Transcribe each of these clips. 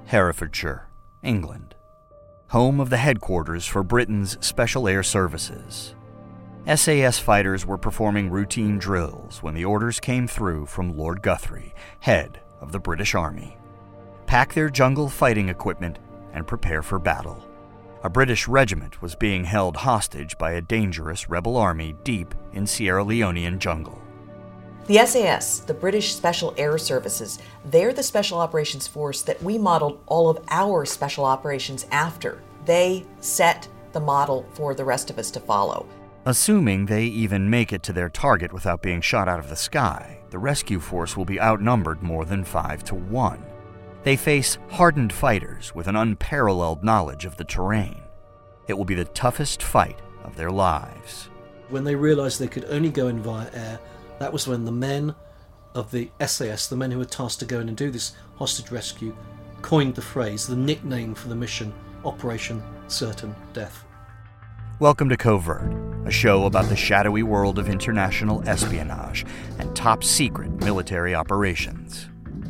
Herefordshire, England, home of the headquarters for Britain's Special Air Services. SAS fighters were performing routine drills when the orders came through from Lord Guthrie, head of the British Army. Pack their jungle fighting equipment and prepare for battle. A British regiment was being held hostage by a dangerous rebel army deep in Sierra Leonean jungle. The SAS, the British Special Air Services, they're the special operations force that we modeled all of our special operations after. They set the model for the rest of us to follow. Assuming they even make it to their target without being shot out of the sky, the rescue force will be outnumbered more than 5-1. They face hardened fighters with an unparalleled knowledge of the terrain. It will be the toughest fight of their lives. When they realised they could only go in via air, that was when the men of the SAS, the men who were tasked to go in and do this hostage rescue, coined the phrase, the nickname for the mission, Operation Certain Death. Welcome to Covert, a show about the shadowy world of international espionage and top-secret military operations.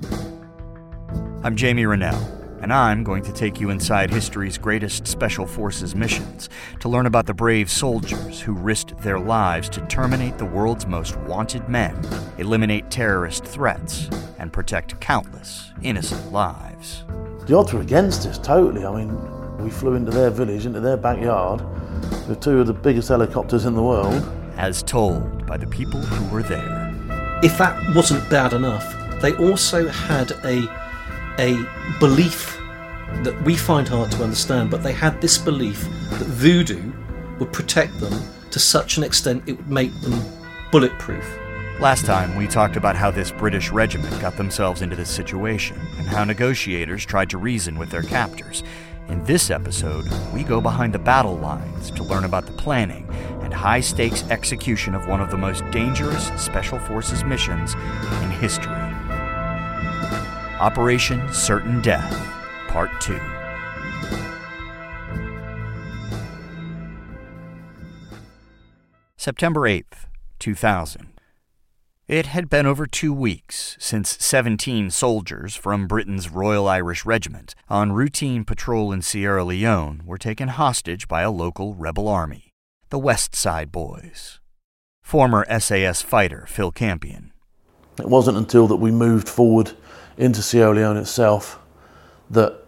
I'm Jamie Rennell, and I'm going to take you inside history's greatest special forces missions to learn about the brave soldiers who risked their lives to terminate the world's most wanted men, eliminate terrorist threats, and protect countless innocent lives. The odds were against us, totally. I mean, we flew into their village, into their backyard, with two of the biggest helicopters in the world. As told by the people who were there. If that wasn't bad enough, they also had a belief that we find hard to understand, but they had this belief that voodoo would protect them to such an extent it would make them bulletproof. Last time, we talked about how this British regiment got themselves into this situation and how negotiators tried to reason with their captors. In this episode, we go behind the battle lines to learn about the planning and high-stakes execution of one of the most dangerous Special Forces missions in history. Operation Certain Death, Part 2. September 8th, 2000. It had been over 2 weeks since 17 soldiers from Britain's Royal Irish Regiment on routine patrol in Sierra Leone were taken hostage by a local rebel army, the West Side Boys. Former SAS fighter Phil Campion. It wasn't until that we moved forward into Sierra Leone itself that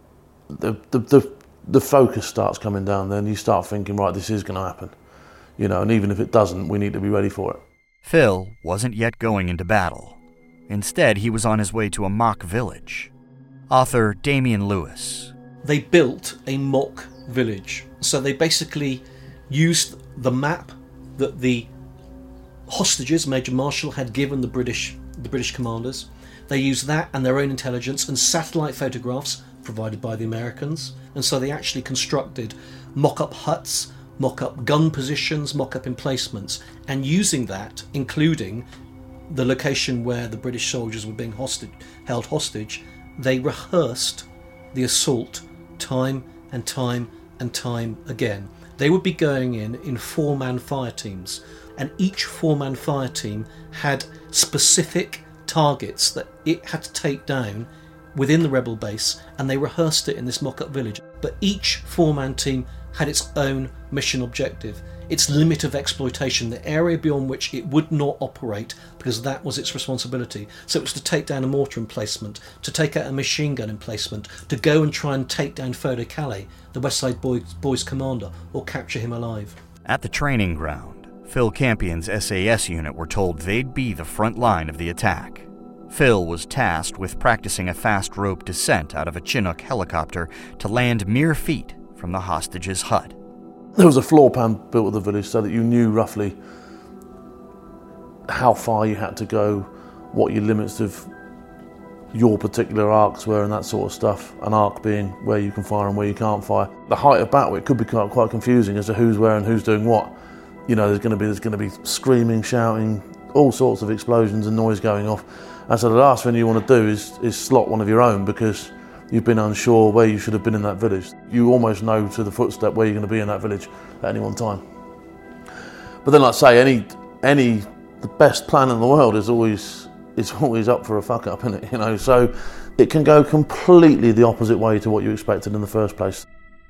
the focus starts coming down. Then you start thinking, right, this is going to happen. You know, and even if it doesn't, we need to be ready for it. Phil wasn't yet going into battle. Instead, he was on his way to a mock village. Author Damian Lewis. They built a mock village. So they basically used the map that the hostages, Major Marshall, had given the British commanders. They used that and their own intelligence and satellite photographs provided by the Americans. And so they actually constructed mock-up huts, mock-up gun positions, mock-up emplacements, and using that, including the location where the British soldiers were being held hostage, they rehearsed the assault time and time and time again. They would be going in four-man fire teams, and each four-man fire team had specific targets that it had to take down within the rebel base, and they rehearsed it in this mock-up village. But each four-man team had its own mission objective, its limit of exploitation, the area beyond which it would not operate because that was its responsibility. So it was to take down a mortar emplacement, to take out a machine gun emplacement, to go and try and take down Fodo Kale, the West Side Boys commander, or capture him alive. At the training ground, Phil Campion's SAS unit were told they'd be the front line of the attack. Phil was tasked with practicing a fast rope descent out of a Chinook helicopter to land mere feet from the hostage's hut. There was a floor plan built at the village so that you knew roughly how far you had to go, what your limits of your particular arcs were and that sort of stuff. An arc being where you can fire and where you can't fire. The height of battle, it could be quite confusing as to who's where and who's doing what. You know, there's going to be screaming, shouting, all sorts of explosions and noise going off. And so the last thing you want to do is slot one of your own because you've been unsure where you should have been in that village. You almost know to the footstep where you're going to be in that village at any one time. But then, like I say, the best plan in the world is always up for a fuck up, isn't it? You know, so it can go completely the opposite way to what you expected in the first place.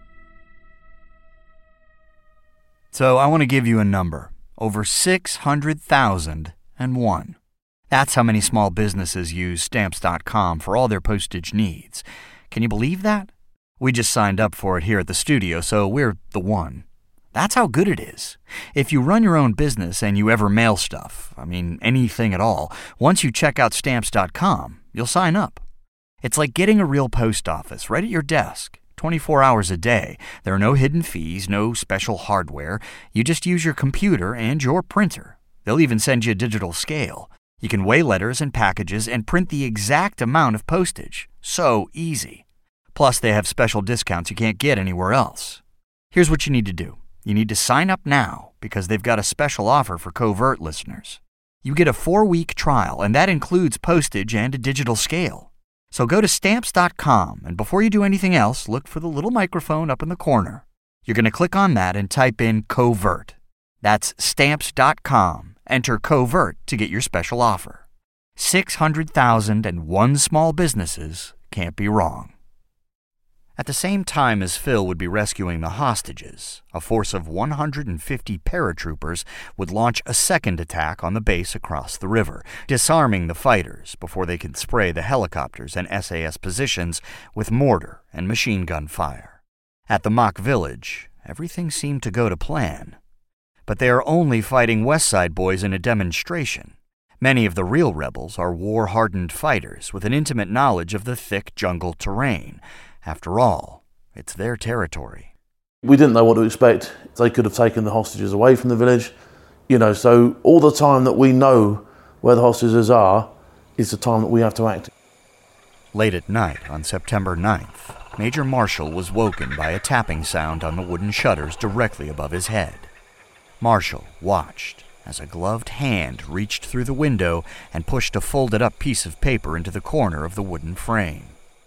So I want to give you a number. Over 600,001. That's how many small businesses use Stamps.com for all their postage needs. Can you believe that? We just signed up for it here at the studio, so we're the one. That's how good it is. If you run your own business and you ever mail stuff, anything at all, once you check out Stamps.com, you'll sign up. It's like getting a real post office right at your desk, 24 hours a day. There are no hidden fees, no special hardware. You just use your computer and your printer. They'll even send you a digital scale. You can weigh letters and packages and print the exact amount of postage. So easy. Plus, they have special discounts you can't get anywhere else. Here's what you need to do. You need to sign up now because they've got a special offer for Covert listeners. You get a 4-week trial, and that includes postage and a digital scale. So go to Stamps.com, and before you do anything else, look for the little microphone up in the corner. You're going to click on that and type in Covert. That's Stamps.com. Enter Covert to get your special offer. 600,001 small businesses can't be wrong. At the same time as Phil would be rescuing the hostages, a force of 150 paratroopers would launch a second attack on the base across the river, disarming the fighters before they could spray the helicopters and SAS positions with mortar and machine gun fire. At the mock village, everything seemed to go to plan. But they are only fighting West Side boys in a demonstration. Many of the real rebels are war-hardened fighters with an intimate knowledge of the thick jungle terrain. After all, it's their territory. We didn't know what to expect. They could have taken the hostages away from the village. So all the time that we know where the hostages are is the time that we have to act. Late at night on September 9th, Major Marshall was woken by a tapping sound on the wooden shutters directly above his head. Marshall watched as a gloved hand reached through the window and pushed a folded-up piece of paper into the corner of the wooden frame.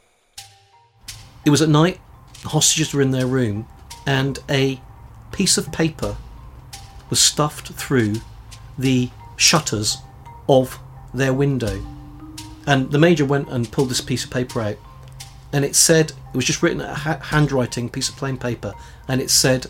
It was at night, the hostages were in their room, and a piece of paper was stuffed through the shutters of their window. And the Major went and pulled this piece of paper out, and it was just written a handwriting piece of plain paper, and it said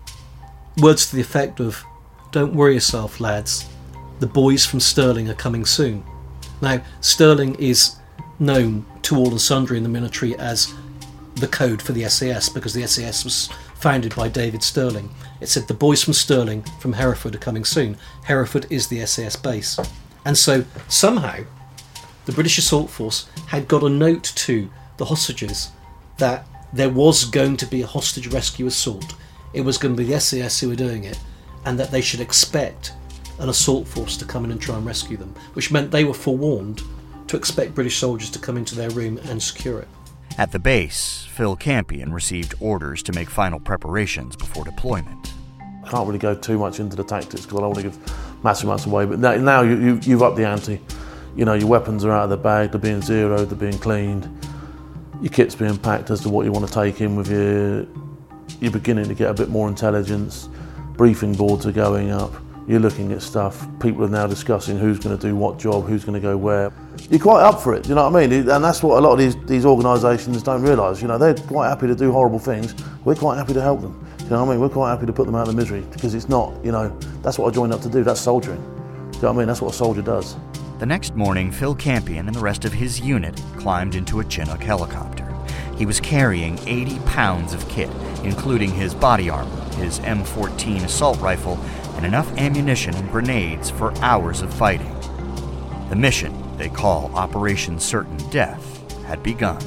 words to the effect of, "Don't worry yourself, lads, the boys from Stirling are coming soon." Now, Stirling is known to all and sundry in the military as the code for the SAS, because the SAS was founded by David Stirling. It said the boys from Stirling from Hereford are coming soon. Hereford is the SAS base. And so somehow the British Assault Force had got a note to the hostages that there was going to be a hostage rescue assault. It was going to be the SAS who were doing it, and that they should expect an assault force to come in and try and rescue them, which meant they were forewarned to expect British soldiers to come into their room and secure it. At the base, Phil Campion received orders to make final preparations before deployment. I can't really go too much into the tactics because I don't want to give massive amounts away, but now you've upped the ante. Your weapons are out of the bag, they're being zeroed, they're being cleaned, your kit's being packed as to what you want to take in with you. You're beginning to get a bit more intelligence, briefing boards are going up, you're looking at stuff, people are now discussing who's going to do what job, who's going to go where. You're quite up for it, you know what I mean? And that's what a lot of these organisations don't realise. They're quite happy to do horrible things. We're quite happy to help them. You know what I mean? We're quite happy to put them out of the misery because it's not, that's what I joined up to do. That's soldiering. Do you know what I mean? That's what a soldier does. The next morning, Phil Campion and the rest of his unit climbed into a Chinook helicopter. He was carrying 80 pounds of kit, including his body armor, his M14 assault rifle, and enough ammunition and grenades for hours of fighting. The mission, they call Operation Certain Death, had begun.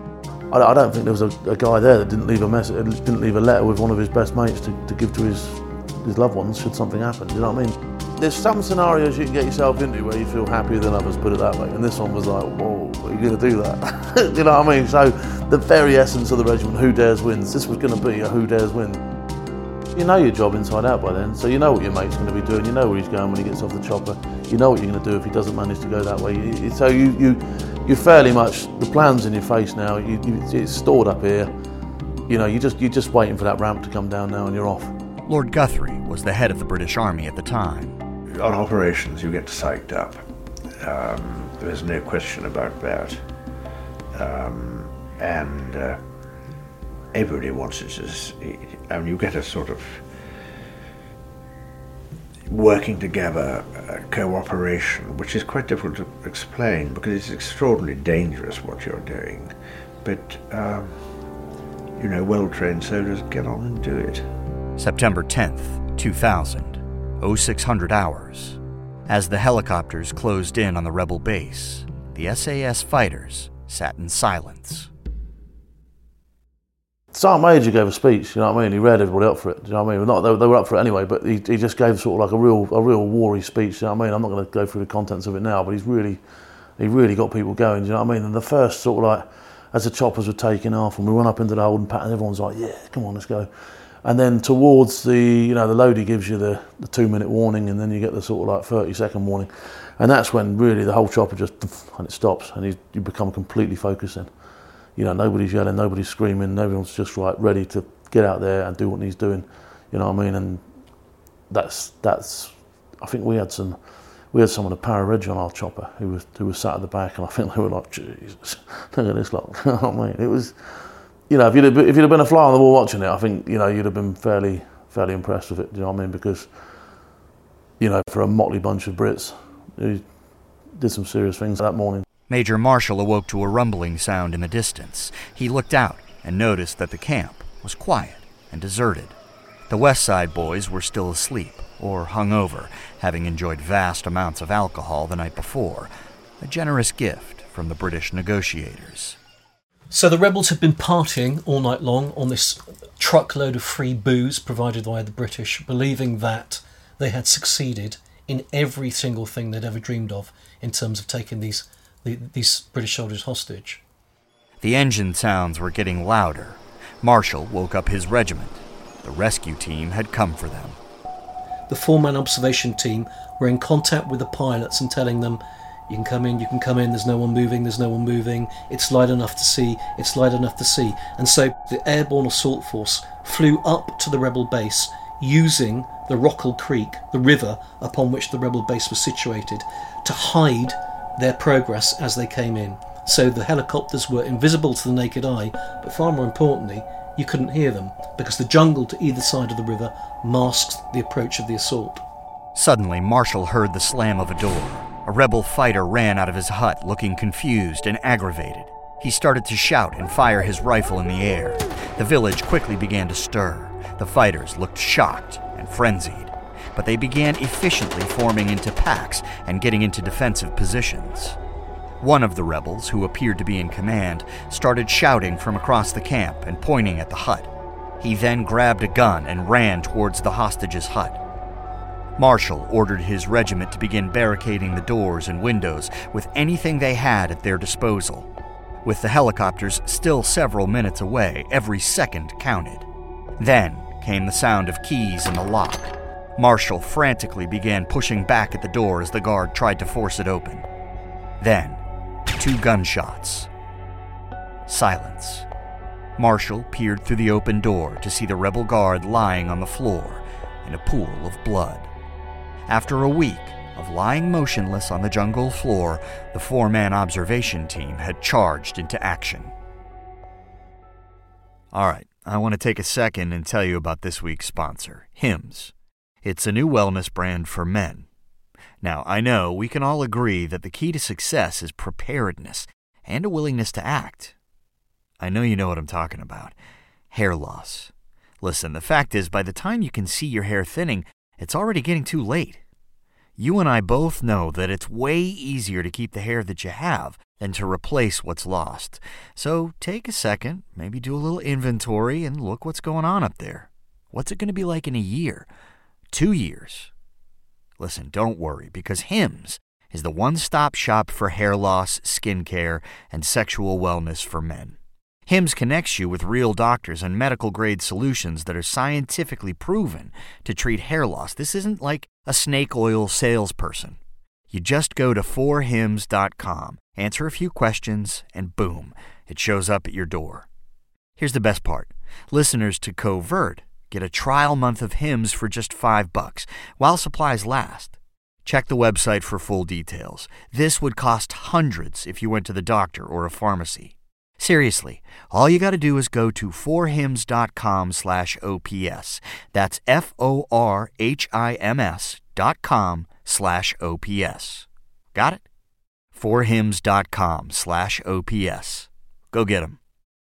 I don't think there was a guy there that didn't leave a letter with one of his best mates to give to his loved ones should something happen. Do you know what I mean? There's some scenarios you can get yourself into where you feel happier than others, put it that way. And this one was like, whoa, are you going to do that? Do you know what I mean? So the very essence of the regiment, who dares wins, this was going to be a who dares win. You know your job inside out by then, so you know what your mate's going to be doing, you know where he's going when he gets off the chopper, you know what you're going to do if he doesn't manage to go that way. So you're fairly much, the plan's in your face now, it's stored up here, you're just waiting for that ramp to come down now and you're off. Lord Guthrie was the head of the British Army at the time. On operations, you get psyched up. There's no question about that. and everybody wants it to. You get a sort of working together, cooperation, which is quite difficult to explain because it's extraordinarily dangerous what you're doing. But, well-trained soldiers get on and do it. September 10th, 2000, 0600 hours. As the helicopters closed in on the rebel base, the SAS fighters sat in silence. Sergeant Major gave a speech, you know what I mean? He read everybody up for it, you know what I mean? They were up for it anyway, but he just gave sort of like a real war-y speech, you know what I mean? I'm not going to go through the contents of it now, but he really got people going, you know what I mean? And the first sort of like, as the choppers were taking off and we went up into the holding pattern, everyone's like, yeah, come on, let's go. And then towards the loadie gives you the 2-minute warning, and then you get the sort of like 30-second warning. And that's when really the whole chopper just, and it stops, and you become completely focused then. You know, nobody's yelling, nobody's screaming, everyone's just ready to get out there and do what he's doing. You know what I mean? And that's. I think we had some of the para-reg on our chopper who was sat at the back, and I think they were like, Jesus, look at this lot. You know what I mean? It was, if you'd have been a fly on the wall watching it, I think you'd have been fairly impressed with it. You know what I mean? Because for a motley bunch of Brits, who did some serious things that morning. Major Marshall awoke to a rumbling sound in the distance. He looked out and noticed that the camp was quiet and deserted. The West Side boys were still asleep or hungover, having enjoyed vast amounts of alcohol the night before, a generous gift from the British negotiators. So the rebels had been partying all night long on this truckload of free booze provided by the British, believing that they had succeeded in every single thing they'd ever dreamed of in terms of taking these British soldiers hostage. The engine sounds were getting louder. Marshall woke up his regiment. The rescue team had come for them. The 4-man observation team were in contact with the pilots and telling them, you can come in, there's no one moving, it's light enough to see. And so the Airborne Assault Force flew up to the rebel base using the Rockall Creek, the river upon which the rebel base was situated, to hide their progress as they came in. So the helicopters were invisible to the naked eye, but far more importantly, you couldn't hear them because the jungle to either side of the river masked the approach of the assault. Suddenly, Marshall heard the slam of a door. A rebel fighter ran out of his hut looking confused and aggravated. He started to shout and fire his rifle in the air. The village quickly began to stir. The fighters looked shocked and frenzied, but they began efficiently forming into packs and getting into defensive positions. One of the rebels, who appeared to be in command, started shouting from across the camp and pointing at the hut. He then grabbed a gun and ran towards the hostage's hut. Marshall ordered his regiment to begin barricading the doors and windows with anything they had at their disposal. With the helicopters still several minutes away, every second counted. Then came the sound of keys in the lock. Marshall frantically began pushing back at the door as the guard tried to force it open. Then, 2 gunshots. Silence. Marshall peered through the open door to see the rebel guard lying on the floor in a pool of blood. After a week of lying motionless on the jungle floor, the 4-man observation team had charged into action. All right, I want to take a second and tell you about this week's sponsor, Hims. It's a new wellness brand for men. Now, I know we can all agree that the key to success is preparedness and a willingness to act. I know you know what I'm talking about. Hair loss. Listen, the fact is, by the time you can see your hair thinning, it's already getting too late. You and I both know that it's way easier to keep the hair that you have than to replace what's lost. So take a second, maybe do a little inventory, and look what's going on up there. What's it going to be like in a year? 2 years? Listen, don't worry, because Hims is the one-stop shop for hair loss, skincare, and sexual wellness for men. Hims connects you with real doctors and medical-grade solutions that are scientifically proven to treat hair loss. This isn't like a snake oil salesperson. You just go to 4hims.com, answer a few questions, and boom, it shows up at your door. Here's the best part. Listeners to Covert get a trial month of Hims for just $5 while supplies last. Check the website for full details. This would cost hundreds if you went to the doctor or a pharmacy. Seriously, all you got to do is go to forhims.com/OPS. That's forhims.com/OPS. Got it? forhims.com/OPS. Go get them.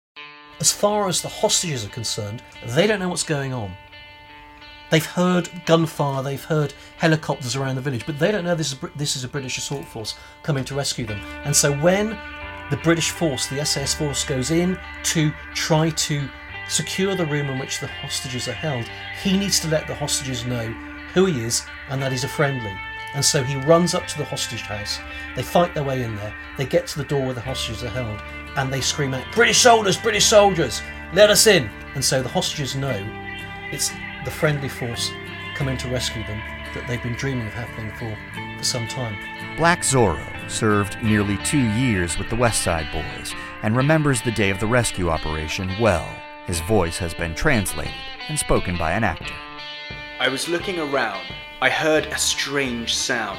As far as the hostages are concerned, they don't know what's going on. They've heard gunfire, they've heard helicopters around the village, but they don't know this is a British assault force coming to rescue them. And so when the British force, the SAS force, goes in to try to secure the room in which the hostages are held, he needs to let the hostages know who he is and that he's a friendly. And so he runs up to the hostage house. They fight their way in there. They get to the door where the hostages are held, and they scream out, "British soldiers, British soldiers, let us in!" And so the hostages know it's the friendly force coming to rescue them that they've been dreaming of happening for some time. Black Zorro served nearly 2 years with the West Side Boys and remembers the day of the rescue operation well. His voice has been translated and spoken by an actor. I was looking around. I heard a strange sound.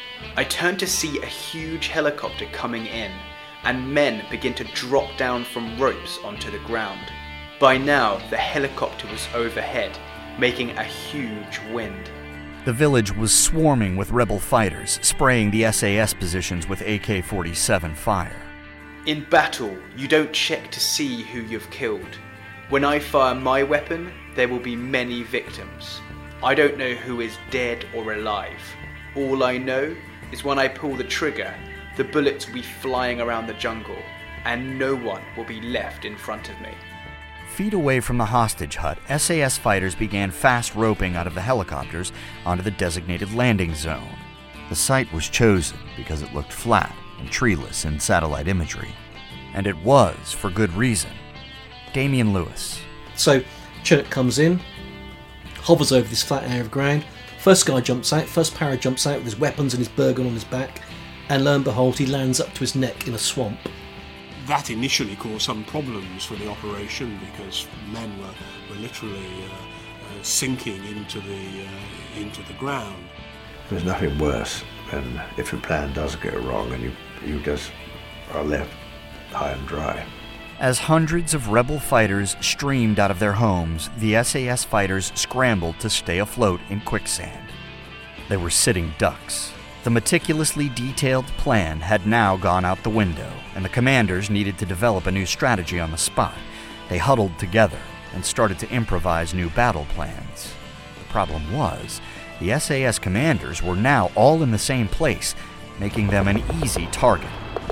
I turned to see a huge helicopter coming in, and men begin to drop down from ropes onto the ground. By now, the helicopter was overhead, making a huge wind. The village was swarming with rebel fighters, spraying the SAS positions with AK-47 fire. In battle, you don't check to see who you've killed. When I fire my weapon, there will be many victims. I don't know who is dead or alive. All I know is when I pull the trigger, the bullets will be flying around the jungle, and no one will be left in front of me. Feet away from the hostage hut, SAS fighters began fast roping out of the helicopters onto the designated landing zone. The site was chosen because it looked flat and treeless in satellite imagery. And it was for good reason. Damian Lewis. So Chinook comes in, hovers over this flat area of ground. First guy jumps out, first para jumps out with his weapons and his Bergen on his back, and lo and behold, he lands up to his neck in a swamp. That initially caused some problems for the operation because men were literally sinking into the ground. There's nothing worse than if your plan does go wrong and you just are left high and dry. As hundreds of rebel fighters streamed out of their homes, the SAS fighters scrambled to stay afloat in quicksand. They were sitting ducks. The meticulously detailed plan had now gone out the window, and the commanders needed to develop a new strategy on the spot. They huddled together and started to improvise new battle plans. The problem was, the SAS commanders were now all in the same place, making them an easy target.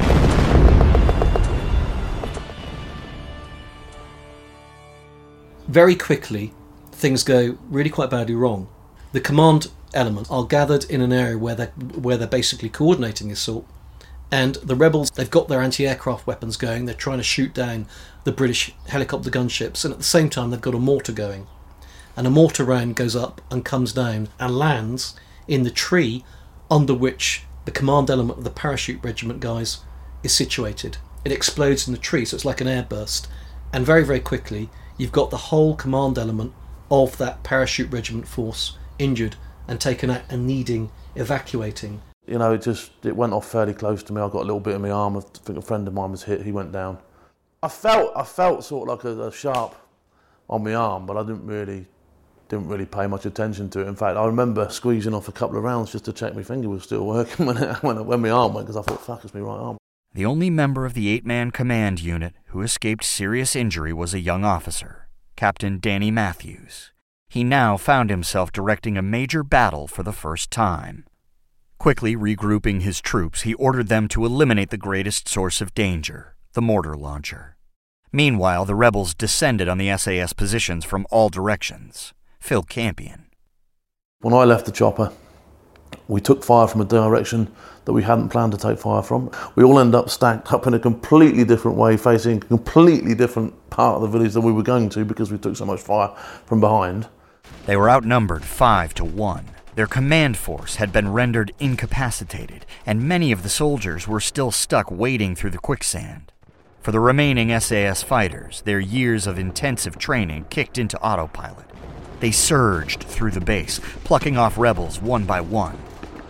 Very quickly, things go really quite badly wrong. The command elements are gathered in an area where they're basically coordinating the assault, and the rebels, they've got their anti-aircraft weapons going, they're trying to shoot down the British helicopter gunships, and at the same time they've got a mortar going. And a mortar round goes up and comes down and lands in the tree under which the command element of the parachute regiment guys is situated. It explodes in the tree, so it's like an airburst, and very, very quickly you've got the whole command element of that parachute regiment force injured and taken out and needing evacuating. You know, it went off fairly close to me. I got a little bit in my arm. I think a friend of mine was hit. He went down. I felt sort of like a sharp on my arm, but I didn't really pay much attention to it. In fact, I remember squeezing off a couple of rounds just to check my finger was still working when my arm went, because I thought, fuck, it's my right arm. The only member of the 8-man command unit who escaped serious injury was a young officer, Captain Danny Matthews. He now found himself directing a major battle for the first time. Quickly regrouping his troops, he ordered them to eliminate the greatest source of danger, the mortar launcher. Meanwhile, the rebels descended on the SAS positions from all directions. Phil Campion. When I left the chopper, we took fire from a direction that we hadn't planned to take fire from. We all ended up stacked up in a completely different way, facing a completely different part of the village than we were going to because we took so much fire from behind. They were outnumbered 5-1. Their command force had been rendered incapacitated, and many of the soldiers were still stuck wading through the quicksand. For the remaining SAS fighters, their years of intensive training kicked into autopilot. They surged through the base, plucking off rebels one by one.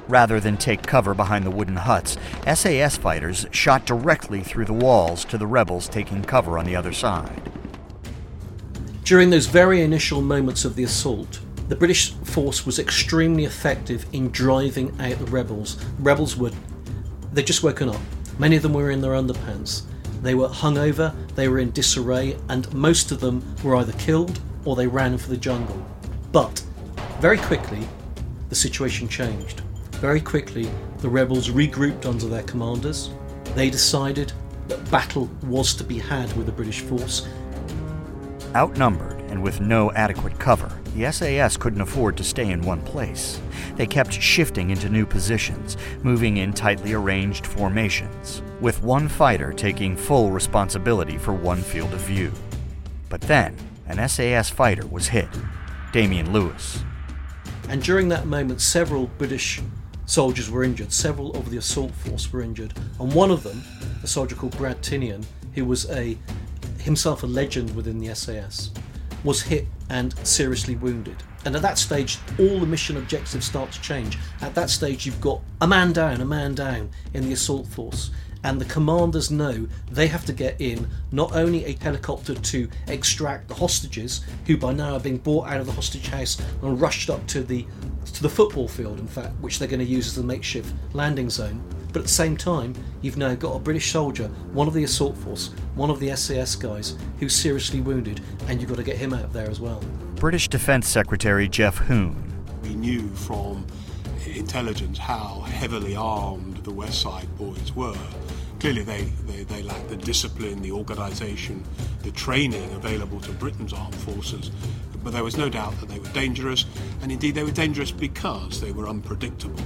Rather than take cover behind the wooden huts, SAS fighters shot directly through the walls to the rebels taking cover on the other side. During those very initial moments of the assault, the British force was extremely effective in driving out the rebels. The rebels they'd just woken up. Many of them were in their underpants. They were hungover, they were in disarray, and most of them were either killed or they ran for the jungle. But very quickly, the situation changed. Very quickly, the rebels regrouped under their commanders. They decided that battle was to be had with the British force. Outnumbered and with no adequate cover, the SAS couldn't afford to stay in one place. They kept shifting into new positions, moving in tightly arranged formations, with one fighter taking full responsibility for one field of view. But then, an SAS fighter was hit, Damian Lewis. And during that moment, several British soldiers were injured, several of the assault force were injured, and one of them, a soldier called Brad Tinian, who was himself a legend within the SAS, was hit and seriously wounded. And at that stage, all the mission objectives start to change. At that stage, you've got a man down in the assault force. And the commanders know they have to get in not only a helicopter to extract the hostages, who by now are being brought out of the hostage house and rushed up to the football field, in fact, which they're going to use as a makeshift landing zone. But at the same time, you've now got a British soldier, one of the assault force, one of the SAS guys, who's seriously wounded, and you've got to get him out of there as well. British Defence Secretary Geoff Hoon. We knew from intelligence how heavily armed the West Side boys were. Clearly they lacked the discipline, the organisation, the training available to Britain's armed forces, but there was no doubt that they were dangerous, and indeed they were dangerous because they were unpredictable.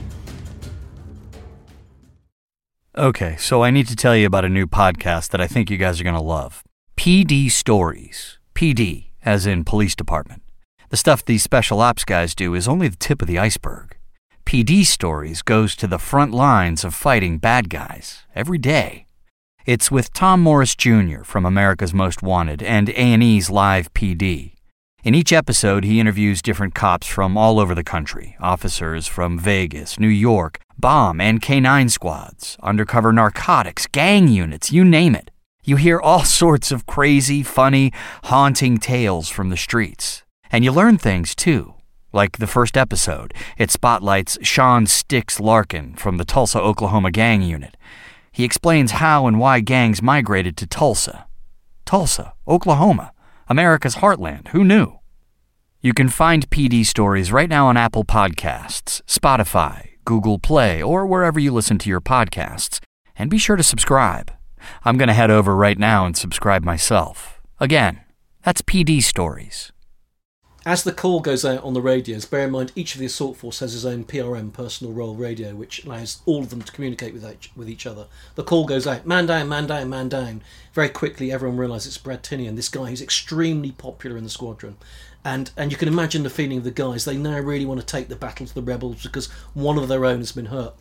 Okay, so I need to tell you about a new podcast that I think you guys are going to love. PD Stories. PD, as in police department. The stuff these special ops guys do is only the tip of the iceberg. PD Stories goes to the front lines of fighting bad guys every day. It's with Tom Morris Jr. from America's Most Wanted and A&E's Live PD. In each episode, he interviews different cops from all over the country, officers from Vegas, New York, bomb and K-9 squads, undercover narcotics, gang units, you name it. You hear all sorts of crazy, funny, haunting tales from the streets. And you learn things, too. Like the first episode, it spotlights Sean Styx Larkin from the Tulsa, Oklahoma gang unit. He explains how and why gangs migrated to Tulsa. Tulsa, Oklahoma, America's heartland. Who knew? You can find PD Stories right now on Apple Podcasts, Spotify, Google Play, or wherever you listen to your podcasts. And be sure to subscribe. I'm going to head over right now and subscribe myself. Again, that's PD Stories. As the call goes out on the radios, bear in mind each of the assault force has his own PRM, personal role radio, which allows all of them to communicate with each other. The call goes out, man down, man down, man down. Very quickly everyone realises it's Brad Tinian, this guy who's extremely popular in the squadron. And you can imagine the feeling of the guys. They now really want to take the battle to the rebels because one of their own has been hurt.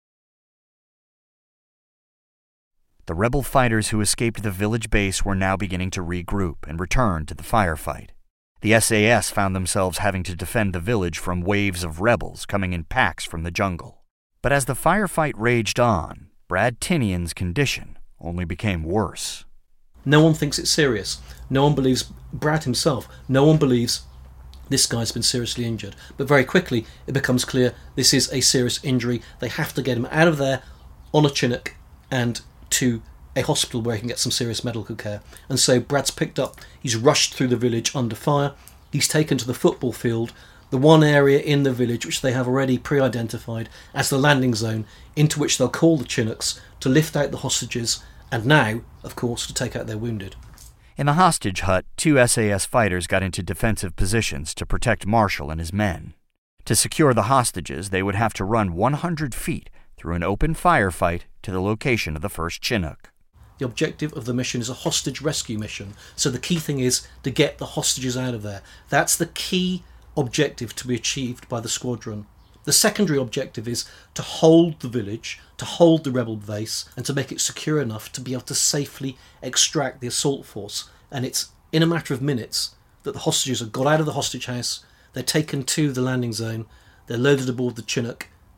The rebel fighters who escaped the village base were now beginning to regroup and return to the firefight. The SAS found themselves having to defend the village from waves of rebels coming in packs from the jungle. But as the firefight raged on, Brad Tinian's condition only became worse. No one thinks it's serious. No one believes Brad himself. No one believes this guy's been seriously injured. But very quickly it becomes clear this is a serious injury. They have to get him out of there on a Chinook and to a hospital where he can get some serious medical care. And so Brad's picked up, he's rushed through the village under fire, he's taken to the football field, the one area in the village which they have already pre-identified as the landing zone, into which they'll call the Chinooks to lift out the hostages, and now, of course, to take out their wounded. In the hostage hut, 2 SAS fighters got into defensive positions to protect Marshall and his men. To secure the hostages, they would have to run 100 feet through an open firefight to the location of the first Chinook. The objective of the mission is a hostage rescue mission, so the key thing is to get the hostages out of there. That's the key objective to be achieved by the squadron. The secondary objective is to hold the village, to hold the rebel base, and to make it secure enough to be able to safely extract the assault force. And it's in a matter of minutes that the hostages have got out of the hostage house, they're taken to the landing zone, they're loaded aboard the Chinook,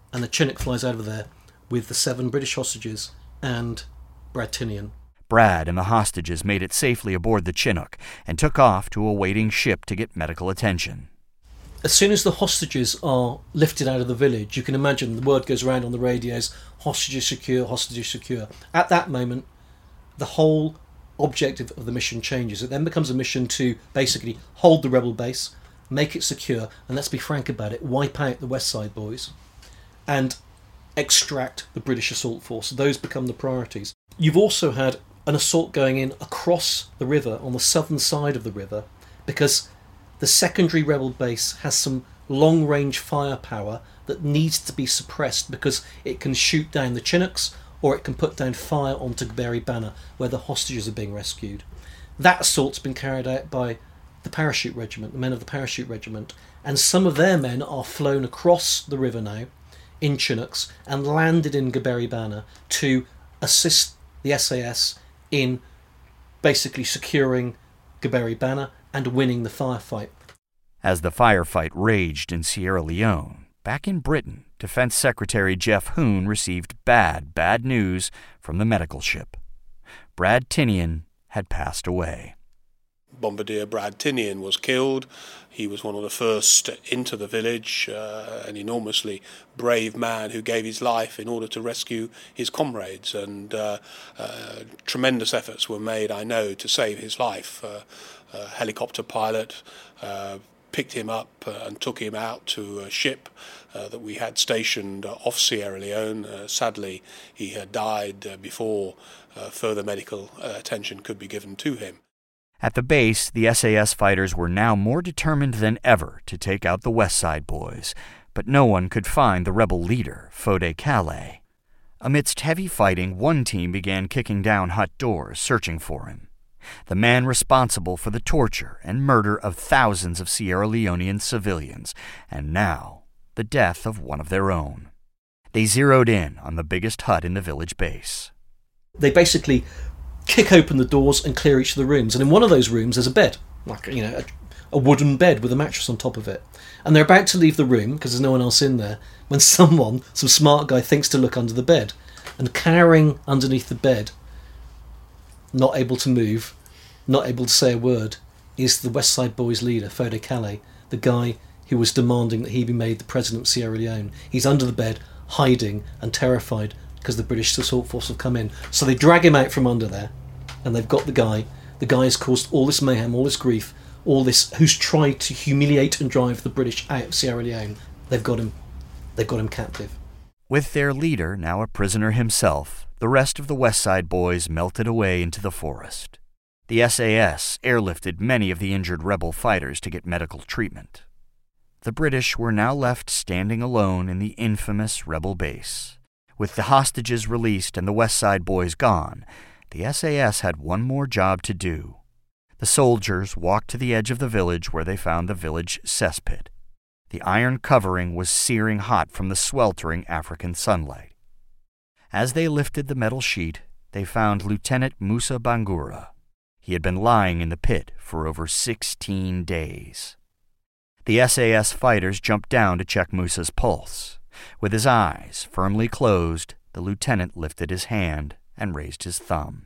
and the Chinook flies out of there with the 7 British hostages and Brad Tinian. Brad and the hostages made it safely aboard the Chinook and took off to a waiting ship to get medical attention. As soon as the hostages are lifted out of the village, you can imagine the word goes around on the radios, hostages secure, hostages secure. At that moment, the whole objective of the mission changes. It then becomes a mission to basically hold the rebel base, make it secure, and let's be frank about it, wipe out the West Side Boys and extract the British assault force. Those become the priorities. You've also had an assault going in across the river, on the southern side of the river, because the secondary rebel base has some long-range firepower that needs to be suppressed because it can shoot down the Chinooks or it can put down fire onto Berry Banner where the hostages are being rescued. That assault's been carried out by the Parachute Regiment, the men of the Parachute Regiment, and some of their men are flown across the river now in Chinooks and landed in Berry Banner to assist the SAS in basically securing Berry Banner and winning the firefight. As the firefight raged in Sierra Leone, back in Britain, Defense Secretary Jeff Hoon received bad news from the medical ship. Brad Tinian had passed away. Bombardier Brad Tinian was killed. He was one of the first into the village, an enormously brave man who gave his life in order to rescue his comrades, and tremendous efforts were made, I know, to save his life. A helicopter pilot picked him up and took him out to a ship that we had stationed off Sierra Leone. Sadly, he had died before further medical attention could be given to him. At the base, the SAS fighters were now more determined than ever to take out the West Side Boys, but no one could find the rebel leader, Fode Calais. Amidst heavy fighting, one team began kicking down hut doors, searching for him. The man responsible for the torture and murder of thousands of Sierra Leonean civilians, and now the death of one of their own. They zeroed in on the biggest hut in the village base. They basically kick open the doors and clear each of the rooms, and in one of those rooms there's a bed, like a wooden bed with a mattress on top of it. And they're about to leave the room because there's no one else in there when some smart guy thinks to look under the bed, and cowering underneath the bed, not able to move, not able to say a word, is the West Side Boys leader, Fode Calais, the guy who was demanding that he be made the president of Sierra Leone. He's under the bed, hiding and terrified because the British assault force have come in. So they drag him out from under there, and they've got the guy. The guy has caused all this mayhem, all this grief, all this, who's tried to humiliate and drive the British out of Sierra Leone. They've got him captive. With their leader now a prisoner himself, the rest of the West Side Boys melted away into the forest. The SAS airlifted many of the injured rebel fighters to get medical treatment. The British were now left standing alone in the infamous rebel base. With the hostages released and the West Side Boys gone, the SAS had one more job to do. The soldiers walked to the edge of the village where they found the village cesspit. The iron covering was searing hot from the sweltering African sunlight. As they lifted the metal sheet, they found Lieutenant Musa Bangura. He had been lying in the pit for over 16 days. The SAS fighters jumped down to check Musa's pulse. With his eyes firmly closed, the lieutenant lifted his hand and raised his thumb.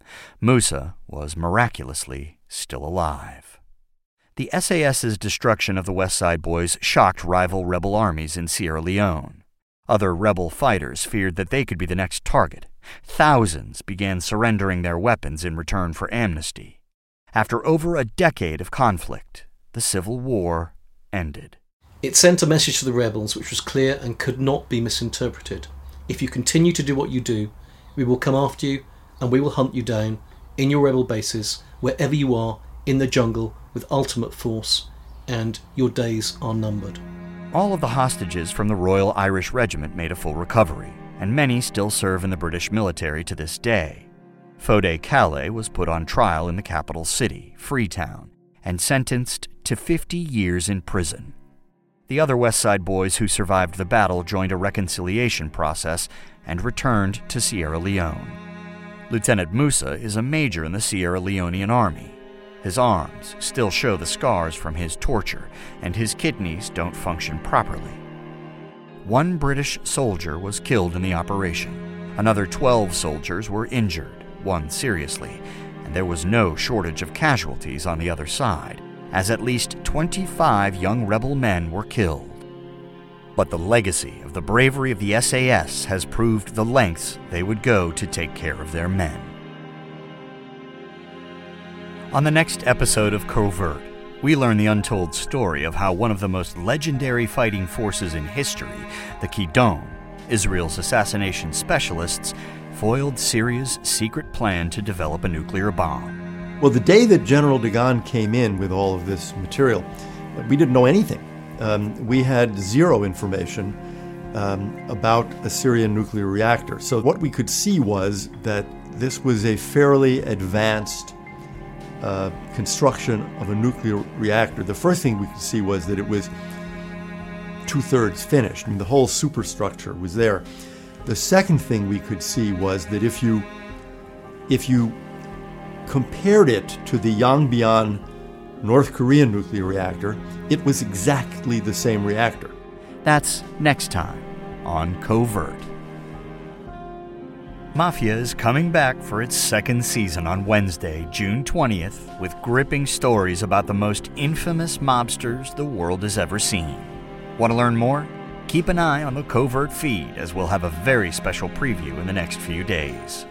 Musa was miraculously still alive. The SAS's destruction of the West Side Boys shocked rival rebel armies in Sierra Leone. Other rebel fighters feared that they could be the next target. Thousands began surrendering their weapons in return for amnesty. After over a decade of conflict, the Civil War ended. It sent a message to the rebels which was clear and could not be misinterpreted. If you continue to do what you do, we will come after you and we will hunt you down in your rebel bases, wherever you are, in the jungle, with ultimate force, and your days are numbered. All of the hostages from the Royal Irish Regiment made a full recovery, and many still serve in the British military to this day. Fode Calais was put on trial in the capital city, Freetown, and sentenced to 50 years in prison. The other West Side Boys who survived the battle joined a reconciliation process and returned to Sierra Leone. Lieutenant Musa is a major in the Sierra Leonean army. His arms still show the scars from his torture, and his kidneys don't function properly. 1 British soldier was killed in the operation. Another 12 soldiers were injured, 1 seriously, and there was no shortage of casualties on the other side, as at least 25 young rebel men were killed. But the legacy of the bravery of the SAS has proved the lengths they would go to take care of their men. On the next episode of Covert, we learn the untold story of how one of the most legendary fighting forces in history, the Kidon, Israel's assassination specialists, foiled Syria's secret plan to develop a nuclear bomb. Well, the day that General Dagan came in with all of this material, we didn't know anything. We had zero information about a Syrian nuclear reactor. So what we could see was that this was a fairly advanced construction of a nuclear reactor. The first thing we could see was that it was 2/3 finished. I mean, the whole superstructure was there. The second thing we could see was that if you compared it to the Yongbyon North Korean nuclear reactor, it was exactly the same reactor. That's next time on Covert. Mafia is coming back for its 2nd season on Wednesday, June 20th, with gripping stories about the most infamous mobsters the world has ever seen. Want to learn more? Keep an eye on the Covert feed, as we'll have a very special preview in the next few days.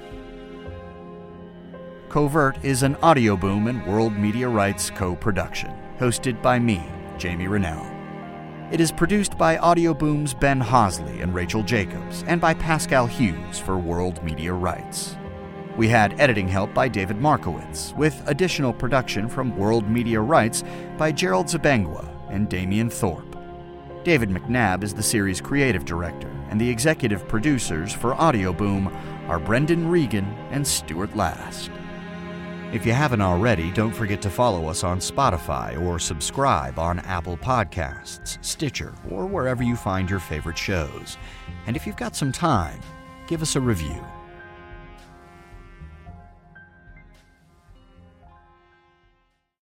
Covert is an Audioboom and World Media Rights co-production, hosted by me, Jamie Rennell. It is produced by Audioboom's Ben Hosley and Rachel Jacobs, and by Pascal Hughes for World Media Rights. We had editing help by David Markowitz, with additional production from World Media Rights by Gerald Zabengwa and Damian Thorpe. David McNabb is the series creative director, and the executive producers for Audioboom are Brendan Regan and Stuart Last. If you haven't already, don't forget to follow us on Spotify or subscribe on Apple Podcasts, Stitcher, or wherever you find your favorite shows. And if you've got some time, give us a review.